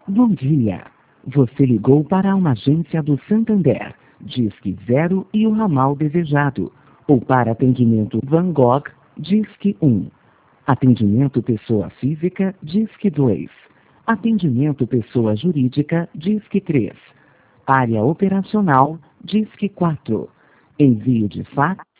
Bom dia. Você ligou para uma agência do Santander, Disque 0 e o ramal desejado. Ou para atendimento Van Gogh, Disque 1. Atendimento pessoa física, Disque 2. Atendimento pessoa jurídica, Disque 3. Área operacional, Disque 4. Envio de fax.